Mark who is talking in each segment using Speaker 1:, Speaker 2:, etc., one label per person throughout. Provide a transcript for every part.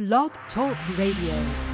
Speaker 1: Blog Talk Radio.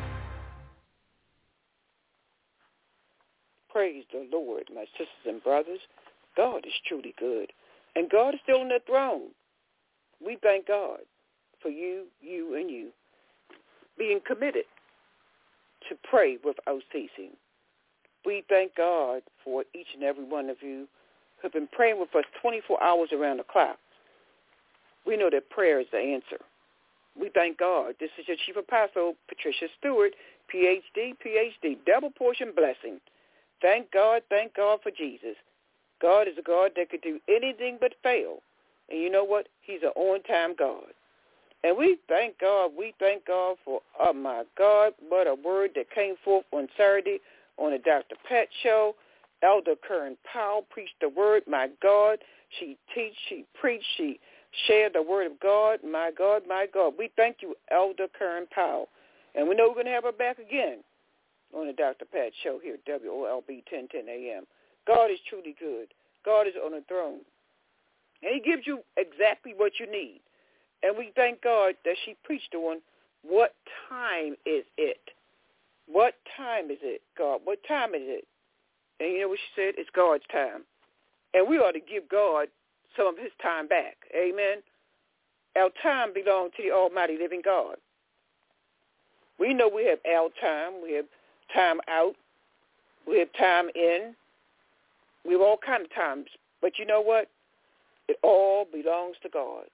Speaker 2: Praise the Lord, my sisters and brothers. God is truly good, and God is still on the throne. We thank God for you, and you being committed to pray without ceasing. We thank God for each and every one of you who have been praying with us 24 hours around the clock. We know that prayer is the answer. We thank God. This is your Chief Apostle, Patricia Stewart, PhD, double portion blessing. Thank God for Jesus. God is a God that could do anything but fail. And you know what? He's an on-time God. And we thank God for, oh my God, what a word that came forth on Saturday on the Dr. Pat Show. Elder Karen Powell preached the word, my God. She teach, she preached, she shared the word of God, my God, my God. We thank you, Elder Karen Powell. And we know we're going to have her back again on the Dr. Pat Show here at WOLB 1010 AM. God is truly good. God is on the throne. And he gives you exactly what you need. And we thank God that she preached on what time is it? What time is it, God? What time is it? And you know what she said? It's God's time. And we ought to give God some of his time back. Amen. Our time belongs to the almighty living God. We know we have our time. We have time out. We have time in. We have all kinds of times. But you know what? It all belongs to God.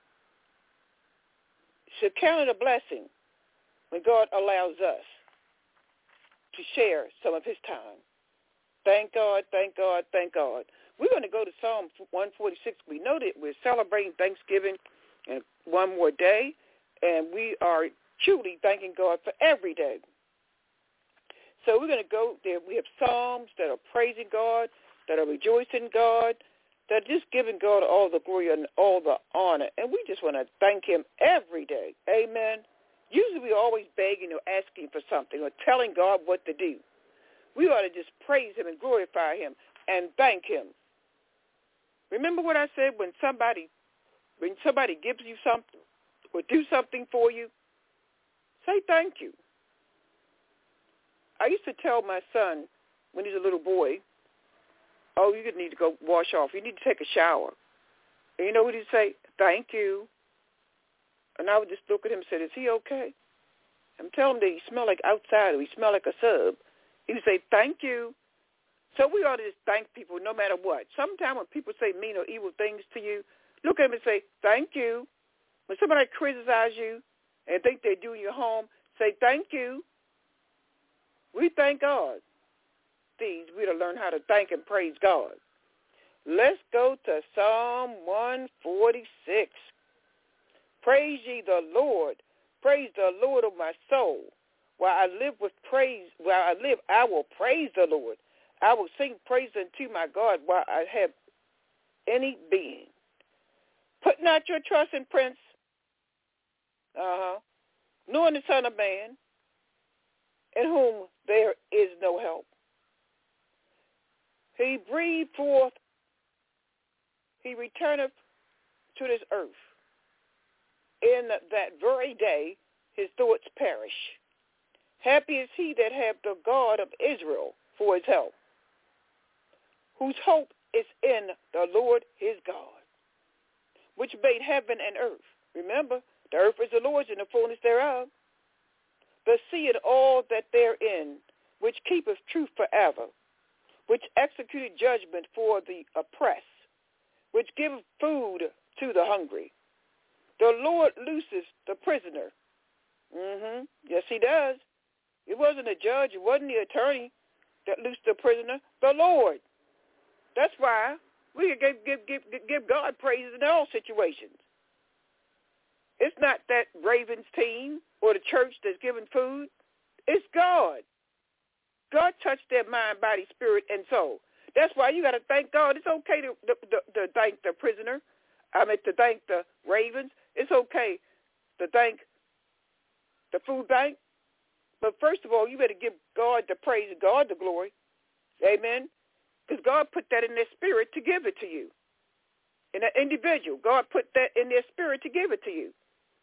Speaker 2: So count it a blessing when God allows us to share some of his time. Thank God, thank God, thank God. We're going to go to Psalm 146. We know that we're celebrating Thanksgiving in one more day, and we are truly thanking God for every day. So we're going to go there. We have psalms that are praising God, that are rejoicing God, that are just giving God all the glory and all the honor. And we just want to thank him every day. Amen. Usually we're always begging or asking for something or telling God what to do. We ought to just praise him and glorify him and thank him. Remember what I said, when somebody gives you something or do something for you, say thank you. I used to tell my son when he's a little boy, oh, you need to go wash off. You need to take a shower. And you know what he'd say? Thank you. And I would just look at him and say, is he okay? I'm telling him that he smelled like outside or he smelled like a sub. He would say, thank you. So we ought to just thank people no matter what. Sometimes when people say mean or evil things to you, look at them and say, thank you. When somebody criticizes you and think they're doing you harm, say, thank you. We thank God. We to learn how to thank and praise God. Let's go to Psalm 146. Praise ye the Lord. Praise the Lord of my soul. While I live, I will praise the Lord. I will sing praise unto my God while I have any being. Put not your trust in prince, nor in the Son of Man, in whom there is no help. He breathed forth, he returneth to this earth. In that very day his thoughts perish. Happy is he that hath the God of Israel for his help, whose hope is in the Lord his God, which made heaven and earth. Remember, the earth is the Lord's and the fullness thereof. The sea and all that therein, which keepeth truth forever, which executed judgment for the oppressed, which giveth food to the hungry. The Lord looses the prisoner. Yes, he does. It wasn't a judge. It wasn't the attorney that loosed the prisoner. The Lord. That's why we can give God praises in all situations. It's not that Ravens team or the church that's giving food. It's God. God touched their mind, body, spirit, and soul. That's why you got to thank God. It's okay to thank the prisoner. To thank the Ravens. It's okay to thank the food bank. But first of all, you better give God the praise and God the glory. Amen. Because God put that in their spirit to give it to you. In an individual, God put that in their spirit to give it to you.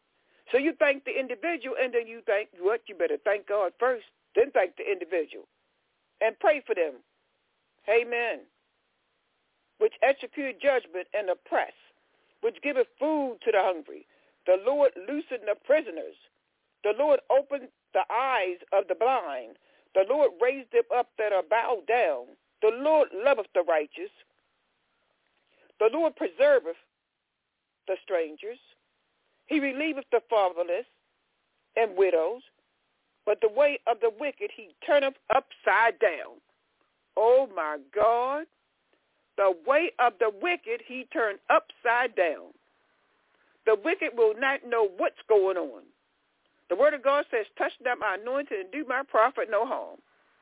Speaker 2: So you thank the individual, and then you think, what? You better thank God first, then thank the individual. And pray for them. Amen. Which execute judgment and oppress, which giveth food to the hungry. The Lord loosened the prisoners. The Lord opened the eyes of the blind. The Lord raised them up that are bowed down. The Lord loveth the righteous. The Lord preserveth the strangers. He relieveth the fatherless and widows. But the way of the wicked he turneth upside down. Oh, my God. The way of the wicked he turned upside down. The wicked will not know what's going on. The word of God says, touch not my anointed and do my prophet no harm.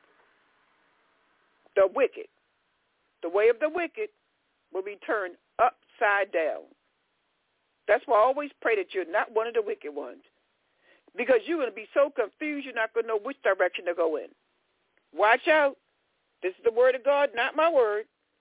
Speaker 2: The wicked, the way of the wicked will be turned upside down. That's why I always pray that you're not one of the wicked ones. Because you're going to be so confused, you're not going to know which direction to go in. Watch out. This is the word of God, not my word.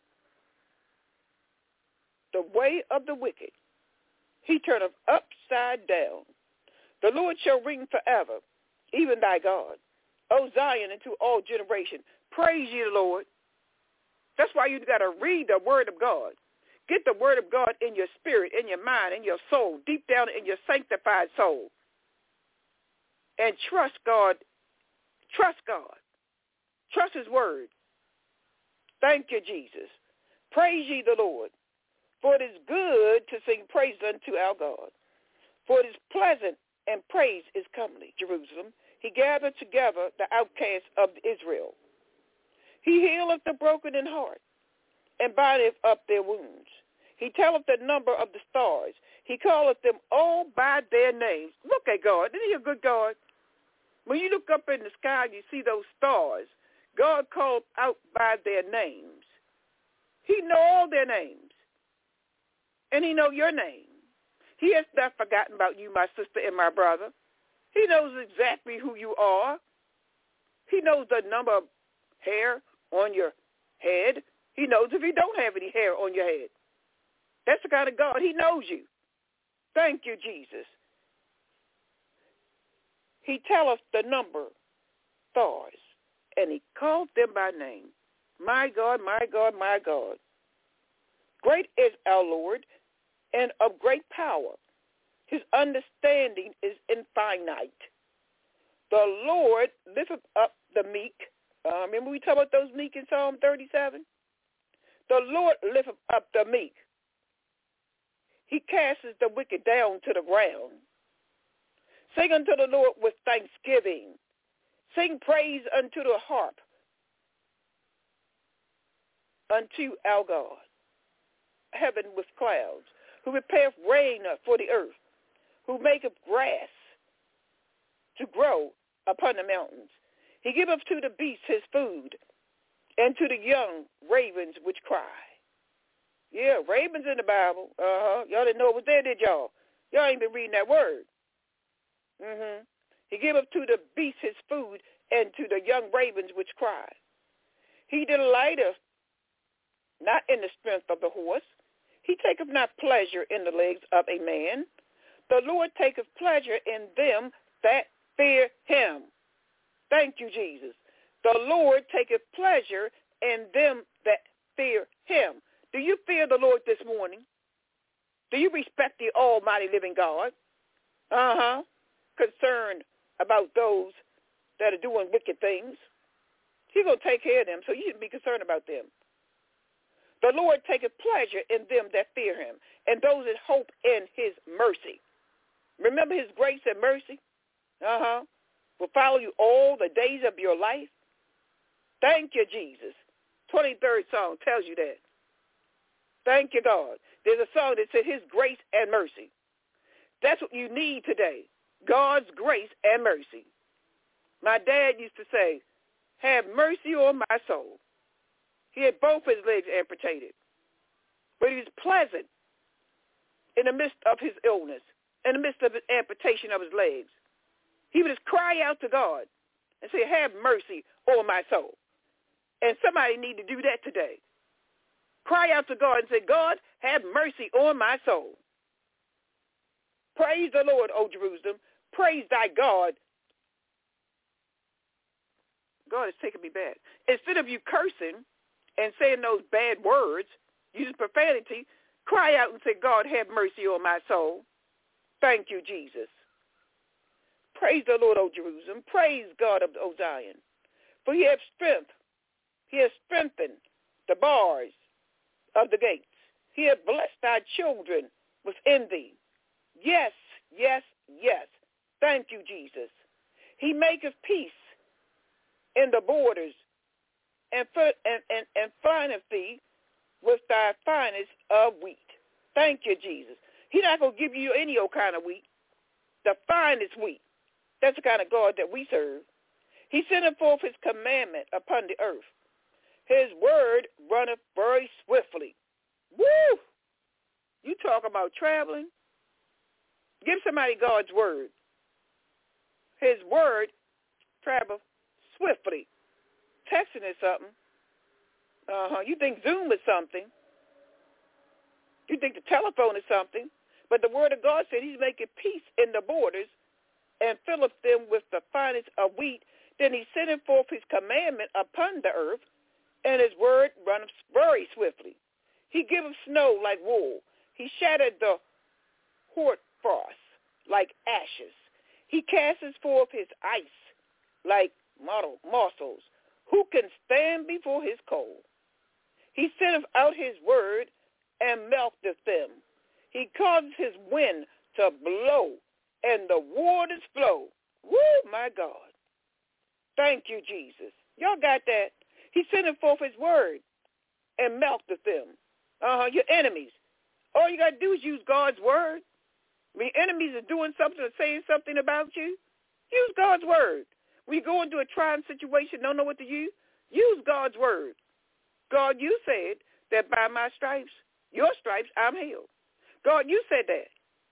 Speaker 2: The way of the wicked, he turneth upside down. The Lord shall reign forever, even thy God. O Zion, into all generations. Praise ye the Lord. That's why you got to read the word of God. Get the word of God in your spirit, in your mind, in your soul, deep down in your sanctified soul. And trust God. Trust God. Trust his word. Thank you, Jesus. Praise ye the Lord. For it is good to sing praise unto our God. For it is pleasant, and praise is comely, Jerusalem. He gathered together the outcasts of Israel. He healeth the broken in heart, and bindeth up their wounds. He telleth the number of the stars. He calleth them all by their names. Look at God. Isn't he a good God? When you look up in the sky, you see those stars. God called out by their names. He know all their names. And he know your name. He has not forgotten about you, my sister and my brother. He knows exactly who you are. He knows the number of hair on your head. He knows if you don't have any hair on your head. That's the kind of God. He knows you. Thank you, Jesus. He telleth the number stars, and he called them by name. My God, my God, my God. Great is our Lord, and of great power. His understanding is infinite. The Lord lifteth up the meek. Remember we talked about those meek in Psalm 37? The Lord lifteth up the meek. He casteth the wicked down to the ground. Sing unto the Lord with thanksgiving. Sing praise unto the harp, unto our God. Heaven with clouds, who prepareth rain for the earth, who maketh grass to grow upon the mountains. He giveth to the beasts his food, and to the young ravens which cry. Yeah, ravens in the Bible. Y'all didn't know it was there, did y'all? Y'all ain't been reading that word. He giveth to the beasts his food, and to the young ravens which cry. He delighteth not in the strength of the horse. He taketh not pleasure in the legs of a man. The Lord taketh pleasure in them that fear him. Thank you, Jesus. The Lord taketh pleasure in them that fear him. Do you fear the Lord this morning? Do you respect the almighty living God? Concerned about those that are doing wicked things. He's going to take care of them, so you shouldn't be concerned about them. The Lord taketh pleasure in them that fear him, and those that hope in his mercy. Remember his grace and mercy? Will follow you all the days of your life. Thank you, Jesus. 23rd song tells you that. Thank you, God. There's a song that said his grace and mercy. That's what you need today. God's grace and mercy. My dad used to say, have mercy on my soul. He had both his legs amputated. But he was pleasant in the midst of his illness, in the midst of his amputation of his legs. He would just cry out to God and say, have mercy on my soul. And somebody need to do that today. Cry out to God and say, God, have mercy on my soul. Praise the Lord, O Jerusalem. Praise thy God. God is taking me back. Instead of you cursing and saying those bad words, using profanity, cry out and say, God, have mercy on my soul. Thank you, Jesus. Praise the Lord, O Jerusalem. Praise God of O Zion. For he has strength. He has strengthened the bars of the gates. He has blessed thy children within thee. Yes, yes, yes. Thank you, Jesus. He maketh peace in the borders and findeth thee with thy finest of wheat. Thank you, Jesus. He's not going to give you any old kind of wheat. The finest wheat. That's the kind of God that we serve. He sendeth forth his commandment upon the earth. His word runneth very swiftly. Woo! You talk about traveling? Give somebody God's word. His word traveleth swiftly. Texting is something. You think Zoom is something. You think the telephone is something. But the word of God said he's making peace in the borders and filleth them with the finest of wheat. Then he sendeth forth his commandment upon the earth, and his word runneth very swiftly. He giveth snow like wool. He shattered the hoarfrost like ashes. He casteth forth his ice like morsels. Who can stand before his cold? He sendeth out his word and melteth them. He causes his wind to blow, and the waters flow. Woo, my God. Thank you, Jesus. Y'all got that? He sendeth forth his word and melteth them. Your enemies. All you got to do is use God's word. When your enemies are doing something or saying something about you, use God's word. When you go into a trying situation, don't know what to use God's word. God, you said that by my stripes, your stripes, I'm healed. God, you said that.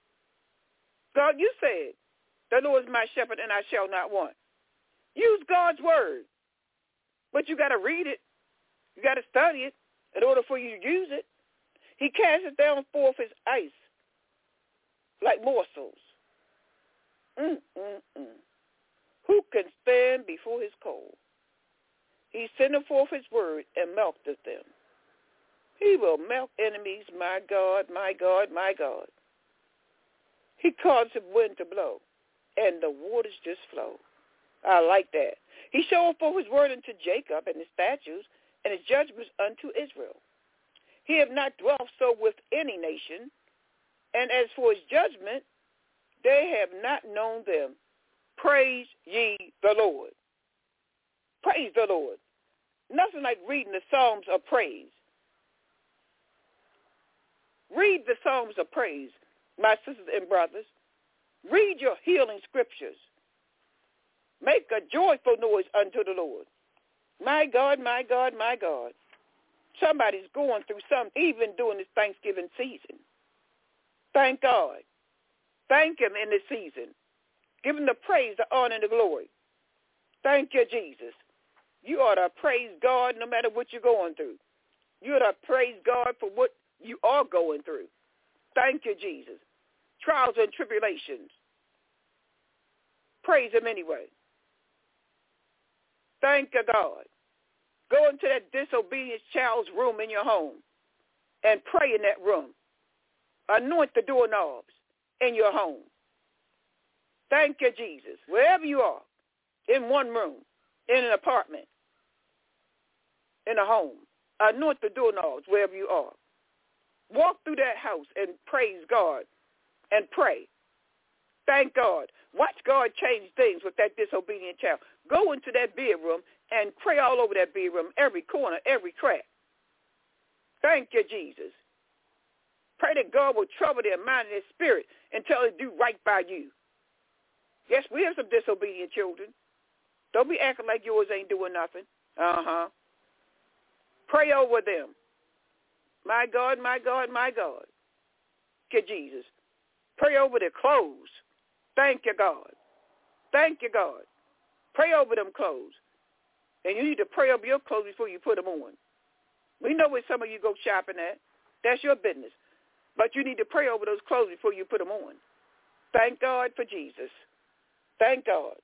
Speaker 2: God, you said, the Lord is my shepherd and I shall not want. Use God's word. But you got to read it. You got to study it in order for you to use it. He casteth down forth his ice like morsels. Who can stand before his cold? He sendeth forth his word and melteth them. He will melt enemies, my God, my God, my God. He causes the wind to blow, and the waters just flow. I like that. He showeth forth his word unto Jacob, and his statutes, and his judgments unto Israel. He hath not dwelt so with any nation, and as for his judgment, they have not known them. Praise ye the Lord. Praise the Lord. Nothing like reading the Psalms of praise. Read the Psalms of praise, my sisters and brothers. Read your healing scriptures. Make a joyful noise unto the Lord. My God, my God, my God. Somebody's going through something, even during this Thanksgiving season. Thank God. Thank him in this season. Give him the praise, the honor, and the glory. Thank you, Jesus. You ought to praise God no matter what you're going through. You ought to praise God for what you are going through. Thank you, Jesus. Trials and tribulations. Praise him anyway. Thank you, God. Go into that disobedient child's room in your home and pray in that room. Anoint the doorknobs in your home. Thank you, Jesus. Wherever you are, in one room, in an apartment, in a home, anoint the doorknobs wherever you are. Walk through that house and praise God and pray. Thank God. Watch God change things with that disobedient child. Go into that bedroom and pray all over that bedroom, every corner, every crack. Thank you, Jesus. Pray that God will trouble their mind and their spirit until they do right by you. Yes, we have some disobedient children. Don't be acting like yours ain't doing nothing. Pray over them. My God, my God, my God. Thank you, Jesus. Pray over their clothes. Thank you, God. Thank you, God. Pray over them clothes. And you need to pray over your clothes before you put them on. We know where some of you go shopping at. That's your business. But you need to pray over those clothes before you put them on. Thank God for Jesus. Thank God.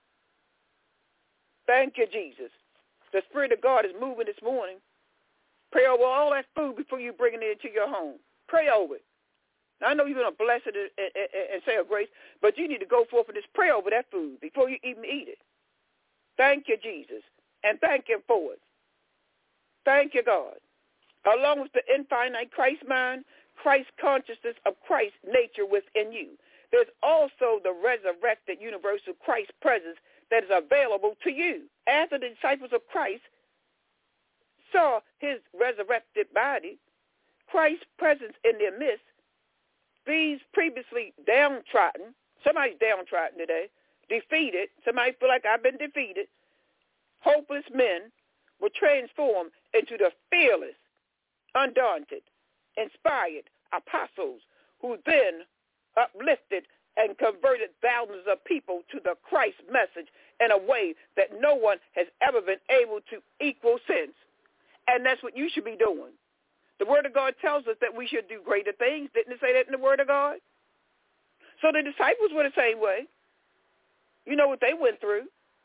Speaker 2: Thank you, Jesus. The Spirit of God is moving this morning. Pray over all that food before you bring it into your home. Pray over it. Now, I know you're going to bless it and say a grace, but you need to go forth and just pray over that food before you even eat it. Thank you, Jesus, and thank Him for it. Thank you, God. Along with the infinite Christ mind, Christ consciousness of Christ's nature within you, there's also the resurrected universal Christ presence that is available to you. After the disciples of Christ saw his resurrected body, Christ's presence in their midst, these previously downtrodden, somebody's downtrodden today, defeated, somebody feel like I've been defeated, hopeless men were transformed into the fearless, undaunted, inspired apostles who then uplifted and converted thousands of people to the Christ message in a way that no one has ever been able to equal since. And that's what you should be doing. The Word of God tells us that we should do greater things. Didn't it say that in the Word of God? So the disciples were the same way. You know what they went through.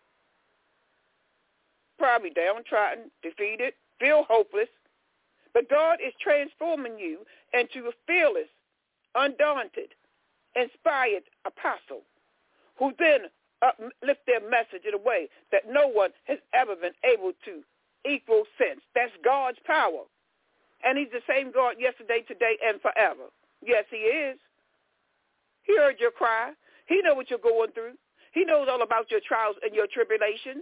Speaker 2: Probably downtrodden, defeated, feel hopeless. But God is transforming you into a fearless, undaunted, inspired apostle who then uplift their message in a way that no one has ever been able to equal since. That's God's power. And He's the same God yesterday, today, and forever. Yes, He is. He heard your cry. He knows what you're going through. He knows all about your trials and your tribulations.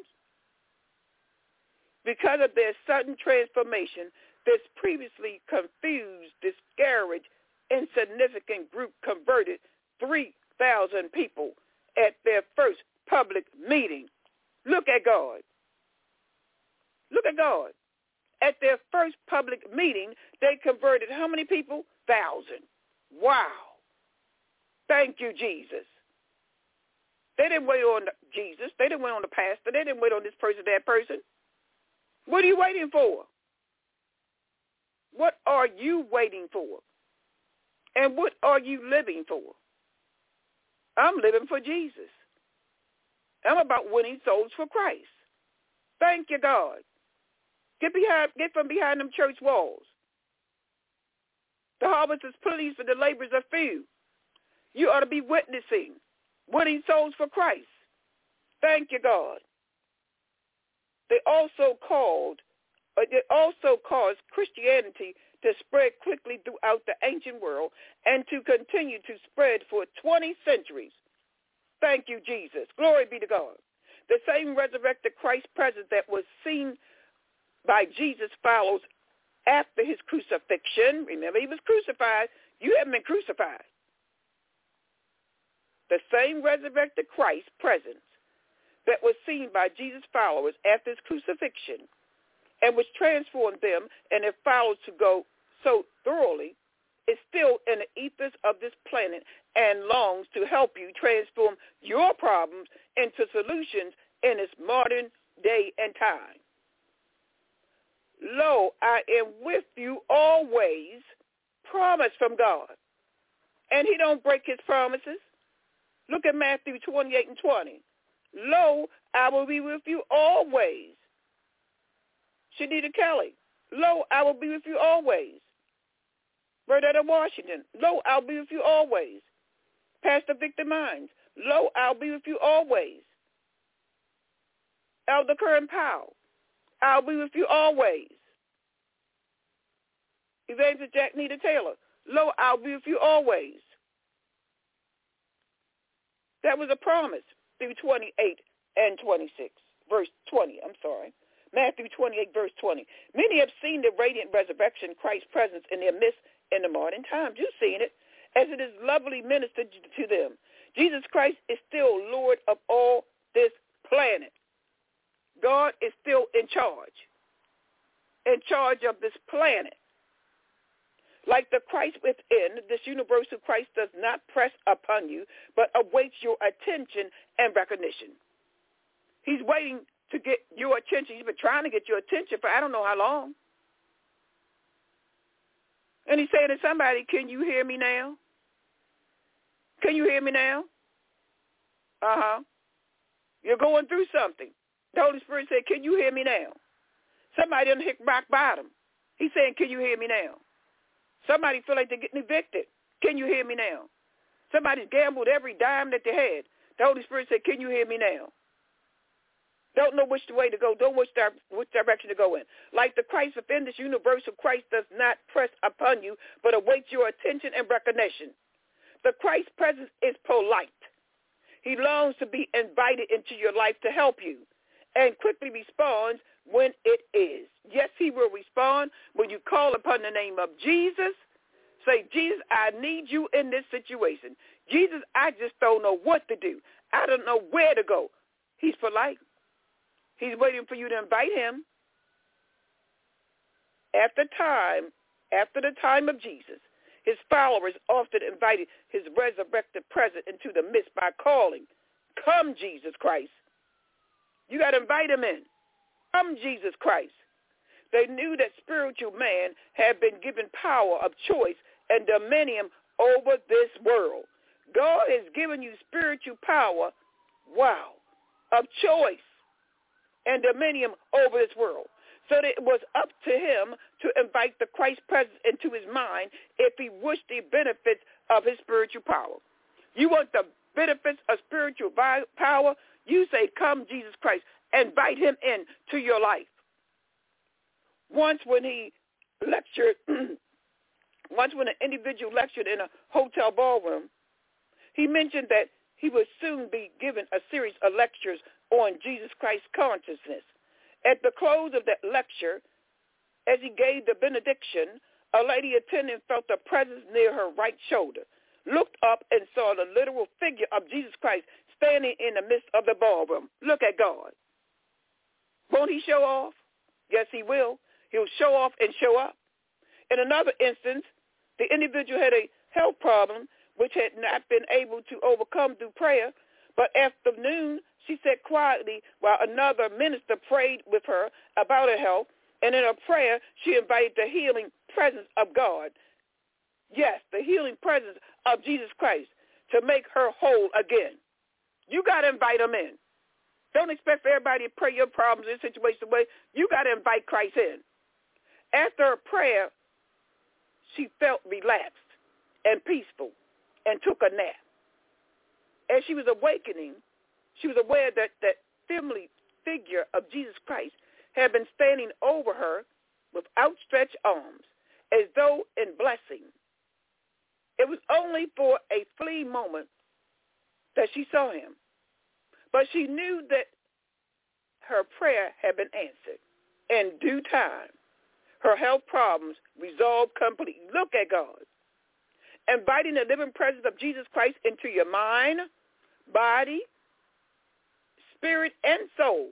Speaker 2: Because of their sudden transformation, this previously confused, discouraged, insignificant group converted 3,000 people at their first public meeting. Look at God. Look at God. At their first public meeting, they converted how many people? 1,000. Wow. Thank you, Jesus. They didn't wait on Jesus. They didn't wait on the pastor. They didn't wait on this person, that person. What are you waiting for? What are you waiting for? And what are you living for? I'm living for Jesus. I'm about winning souls for Christ. Thank you, God. Get from behind them church walls. The harvest is plenty, but the laborers are few. You ought to be witnessing, winning souls for Christ. Thank you, God. They also caused Christianity to spread quickly throughout the ancient world and to continue to spread for 20 centuries. Thank you, Jesus. Glory be to God. The same resurrected Christ presence that was seen by Jesus follows after his crucifixion. Remember, he was crucified. You haven't been crucified. The same resurrected Christ presence that was seen by Jesus' followers after his crucifixion and which transformed them and it followed to go so thoroughly is still in the ethers of this planet and longs to help you transform your problems into solutions in this modern day and time. Lo, I am with you always, promise from God. And he don't break his promises. Look at Matthew 28 and 20. Lo, I will be with you always. Shanita Kelly. Lo, I will be with you always. Bernetta Washington. Lo, I'll be with you always. Pastor Victor Mines. Lo, I'll be with you always. Elder Kern Powell. I'll be with you always. Evangelist Jack Nita Taylor. Lo, I'll be with you always. That was a promise through 28 and 26. Verse 20, Matthew 28, verse 20. Many have seen the radiant resurrection, Christ's presence in their midst in the modern times. You've seen it as it is lovely ministered to them. Jesus Christ is still Lord of all this planet. God is still in charge of this planet. Like the Christ within, this universal Christ does not press upon you, but awaits your attention and recognition. He's waiting to get your attention. He's been trying to get your attention for I don't know how long. And he's saying to somebody, can you hear me now? Can you hear me now? You're going through something. The Holy Spirit said, can you hear me now? Somebody done hit rock bottom. He's saying, can you hear me now? Somebody feel like they're getting evicted. Can you hear me now? Somebody's gambled every dime that they had. The Holy Spirit said, can you hear me now? Don't know which way to go. Don't know which direction to go in. Like the Christ within this universal Christ does not press upon you, but awaits your attention and recognition. The Christ presence is polite. He longs to be invited into your life to help you and quickly responds when it is. Yes, he will respond when you call upon the name of Jesus. Say, Jesus, I need you in this situation. Jesus, I just don't know what to do. I don't know where to go. He's polite. He's waiting for you to invite him. After the time of Jesus, his followers often invited his resurrected presence into the midst by calling, come, Jesus Christ. You got to invite him in. Come, Jesus Christ. They knew that spiritual man had been given power of choice and dominion over this world. God has given you spiritual power, of choice and dominion over this world. So that it was up to him to invite the Christ presence into his mind if he wished the benefits of his spiritual power. You want the benefits of spiritual power? You say, come, Jesus Christ. Invite him in to your life. Once when an individual lectured in a hotel ballroom, he mentioned that he would soon be given a series of lectures on Jesus Christ consciousness. At the close of that lecture, as he gave the benediction, a lady attending felt a presence near her right shoulder, looked up and saw the literal figure of Jesus Christ standing in the midst of the ballroom. Look at God. Won't he show off? Yes, he will. He'll show off and show up. In another instance, the individual had a health problem which had not been able to overcome through prayer, but after noon, she sat quietly while another minister prayed with her about her health, and in her prayer, she invited the healing presence of God. Yes, the healing presence of Jesus Christ to make her whole again. You got to invite him in. Don't expect for everybody to pray your problems in situation away. You got to invite Christ in. After her prayer, she felt relaxed and peaceful and took a nap. As she was awakening, she was aware that that family figure of Jesus Christ had been standing over her with outstretched arms as though in blessing. It was only for a fleeting moment that she saw him, but she knew that her prayer had been answered. In due time, her health problems resolved completely. Look at God. Inviting the living presence of Jesus Christ into your mind, body, spirit, and soul.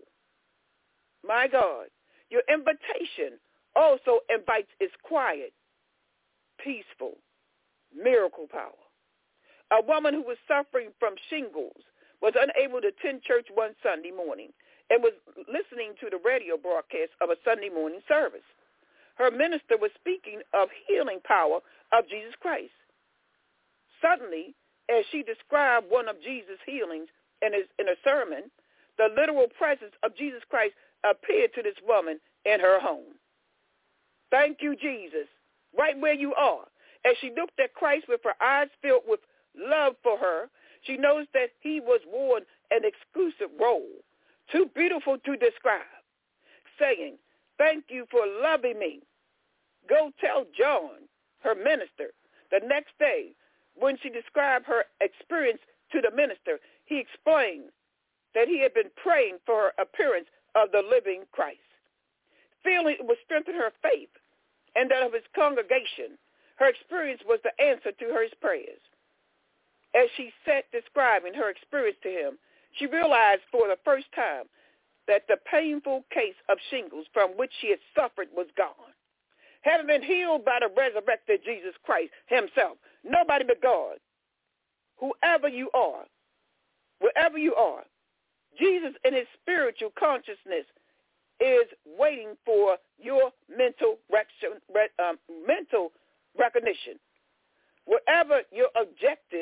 Speaker 2: My God, your invitation also invites its quiet, peaceful, miracle power. A woman who was suffering from shingles was unable to attend church one Sunday morning and was listening to the radio broadcast of a Sunday morning service. Her minister was speaking of healing power of Jesus Christ. Suddenly, as she described one of Jesus' healings in a sermon, the literal presence of Jesus Christ appeared to this woman in her home. Thank you, Jesus. Right where you are. As she looked at Christ with her eyes filled with love for her, she noticed that he was worn an exclusive robe, too beautiful to describe, saying, thank you for loving me. Go tell John, her minister. The next day, when she described her experience to the minister, he explained that he had been praying for her appearance of the living Christ. Feeling it would strengthen her faith and that of his congregation, her experience was the answer to her prayers. As she sat describing her experience to him, she realized for the first time that the painful case of shingles from which she had suffered was gone. Having been healed by the resurrected Jesus Christ himself, nobody but God, whoever you are, wherever you are, Jesus in his spiritual consciousness is waiting for your mental recognition. Wherever your objective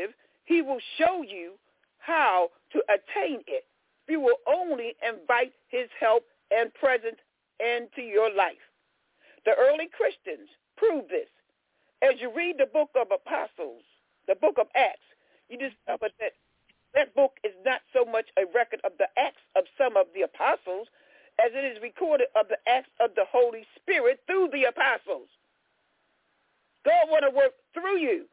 Speaker 2: He will show you how to attain it. You will only invite his help and presence into your life. The early Christians proved this. As you read the book of Apostles, the book of Acts, you discover that book is not so much a record of the acts of some of the apostles as it is recorded of the acts of the Holy Spirit through the apostles. God want to work through you.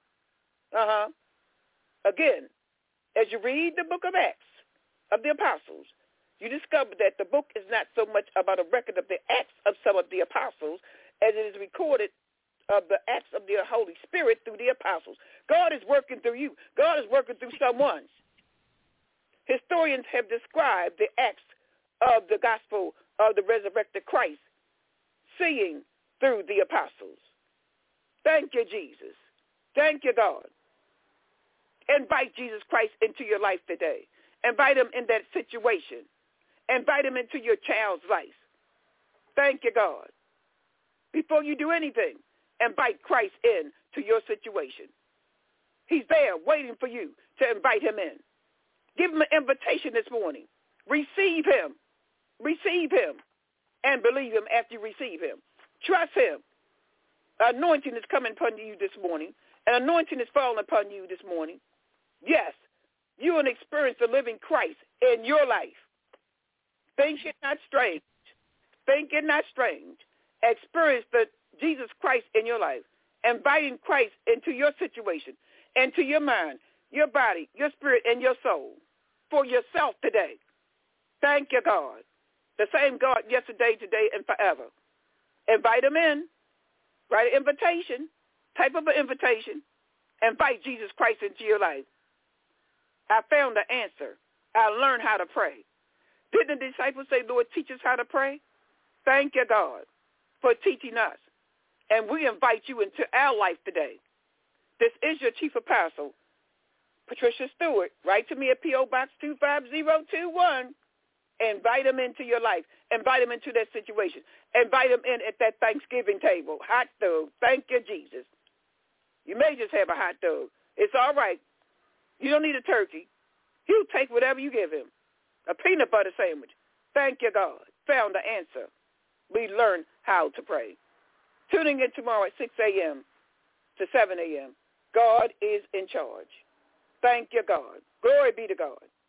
Speaker 2: Again, as you read the book of Acts of the apostles, you discover that the book is not so much about a record of the acts of some of the apostles as it is recorded of the acts of the Holy Spirit through the apostles. God is working through you. God is working through someone. Historians have described the acts of the gospel of the resurrected Christ, seeing through the apostles. Thank you, Jesus. Thank you, God. Invite Jesus Christ into your life today. Invite him in that situation. Invite him into your child's life. Thank you, God. Before you do anything, invite Christ in to your situation. He's there waiting for you to invite him in. Give him an invitation this morning. Receive him. Receive him and believe him after you receive him. Trust him. Anointing is coming upon you this morning. An anointing is falling upon you this morning. Yes, you will experience the living Christ in your life. Think it not strange. Think it not strange. Experience the Jesus Christ in your life, inviting Christ into your situation, into your mind, your body, your spirit, and your soul for yourself today. Thank you, God. The same God yesterday, today, and forever. Invite him in. Write an invitation. Type up an invitation. Invite Jesus Christ into your life. I found the answer. I learned how to pray. Didn't the disciples say, Lord, teach us how to pray? Thank you, God, for teaching us. And we invite you into our life today. This is your Chief Apostle, Patricia Stewart. Write to me at P.O. Box 25021. Invite him into your life. Invite him into that situation. Invite him in at that Thanksgiving table. Hot dog. Thank you, Jesus. You may just have a hot dog. It's all right. You don't need a turkey. He'll take whatever you give him. A peanut butter sandwich. Thank you, God. Found the answer. We learn how to pray. Tuning in tomorrow at 6 a.m. to 7 a.m. God is in charge. Thank you, God. Glory be to God.